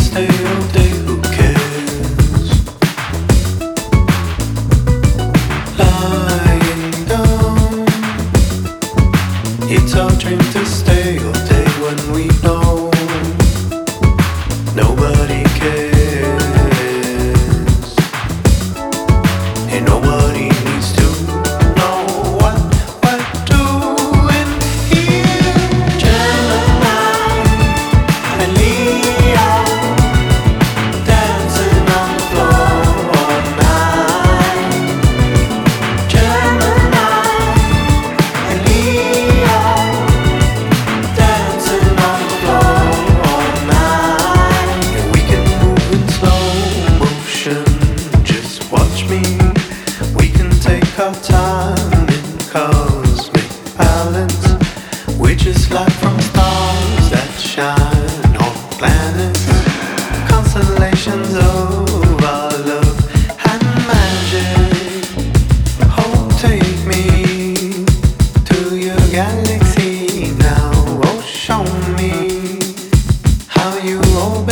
stay all day, who cares? Lying down, it's our dream to stay all day when we know nobody cares, and nobody needs to know what we're doing here. Gemini and Leo dancing on the floor all night. Gemini and Leo dancing on the floor all night. And we can move in slow motion, just watch me. We can take our time in cosmic balance. We're just like from stars that shine on planets, constellations of our love and magic. Oh, take me to your galaxy now. Oh, show me how you open